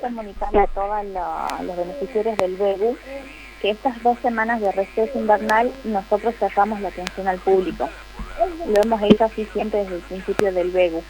comunicarle a todos los beneficiarios del BEGU que estas 2 semanas de receso invernal nosotros cerramos la atención al público. Lo hemos hecho así siempre desde el principio del BEGU.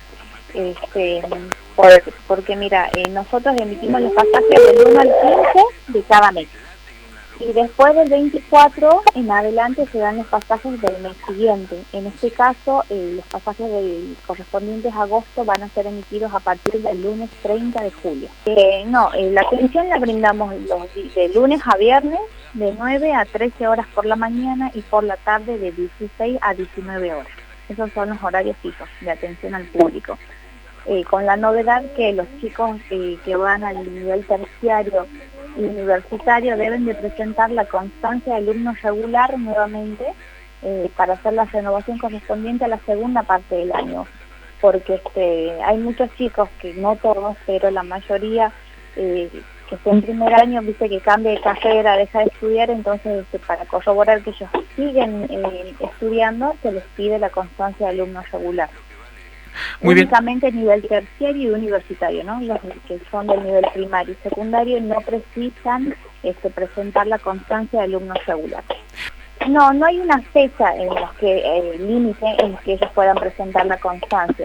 Porque mira, nosotros emitimos los pasajes del 1 al 15 de cada mes. Y después del 24 en adelante se dan los pasajes del mes siguiente. En este caso, los pasajes correspondientes a agosto van a ser emitidos a partir del lunes 30 de julio. La atención la brindamos de lunes a viernes, de 9 a 13 horas por la mañana y por la tarde de 16 a 19 horas. Esos son los horarios fijos de atención al público. Con la novedad que los chicos que van al nivel terciario y universitario deben de presentar la constancia de alumno regular nuevamente para hacer la renovación correspondiente a la segunda parte del año, porque hay muchos chicos, que no todos, pero la mayoría que está en primer año, viste que cambia de carrera, deja de estudiar, entonces para corroborar que ellos siguen estudiando, se les pide la constancia de alumno regular. Muy Únicamente nivel terciario y universitario, ¿no? Los que son del nivel primario y secundario no precisan presentar la constancia de alumno regular. No hay una fecha en la que límite en que ellos puedan presentar la constancia.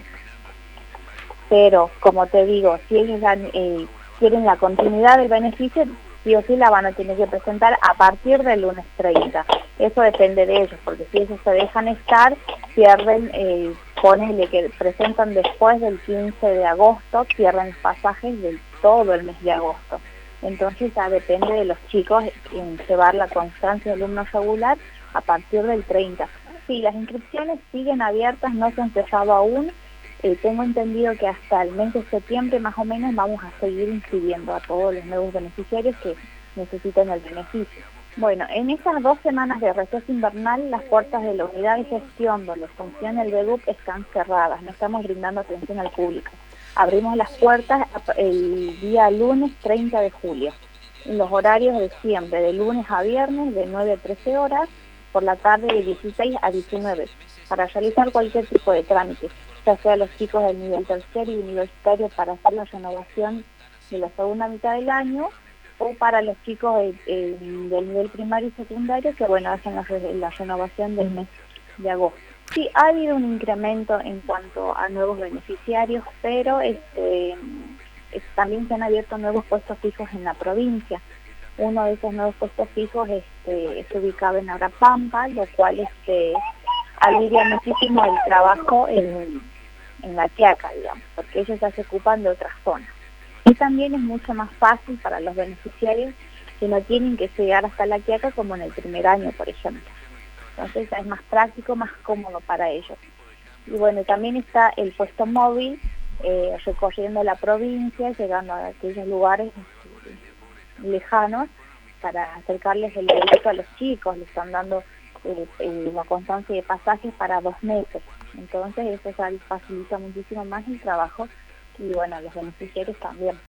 Pero, como te digo, si ellos quieren la continuidad del beneficio, sí o sí la van a tener que presentar a partir del lunes 30. Eso depende de ellos, porque si ellos se dejan estar, pierden, ponele que presentan después del 15 de agosto, pierden los pasajes de todo el mes de agosto. Entonces ya depende de los chicos en llevar la constancia de alumno regular a partir del 30. Sí, las inscripciones siguen abiertas, no se han empezado aún. Tengo entendido que hasta el mes de septiembre más o menos vamos a seguir inscribiendo a todos los nuevos beneficiarios que necesitan el beneficio. Bueno, en esas 2 semanas de receso invernal, las puertas de la unidad de gestión donde funciona el BEGUP están cerradas, no estamos brindando atención al público. Abrimos las puertas el día lunes 30 de julio, en los horarios de siempre, de lunes a viernes, de 9 a 13 horas, por la tarde de 16 a 19, para realizar cualquier tipo de trámite, ya sea los chicos del nivel terciario y universitario para hacer la renovación de la segunda mitad del año, o para los chicos del nivel primario y secundario que, hacen la renovación del mes de agosto. Sí, ha habido un incremento en cuanto a nuevos beneficiarios, pero también se han abierto nuevos puestos fijos en la provincia. Uno de esos nuevos puestos fijos se ubicaba en Abrapampa, lo cual alivia muchísimo el trabajo en La Quiaca, digamos, porque ellos ya se ocupan de otras zonas. Y también es mucho más fácil para los beneficiarios que no tienen que llegar hasta La Quiaca como en el primer año, por ejemplo. Entonces es más práctico, más cómodo para ellos. Y también está el puesto móvil recorriendo la provincia, llegando a aquellos lugares lejanos para acercarles el boleto a los chicos. Les están dando la constancia de pasajes para 2 meses. Entonces eso ya facilita muchísimo más el trabajo y los beneficiarios también.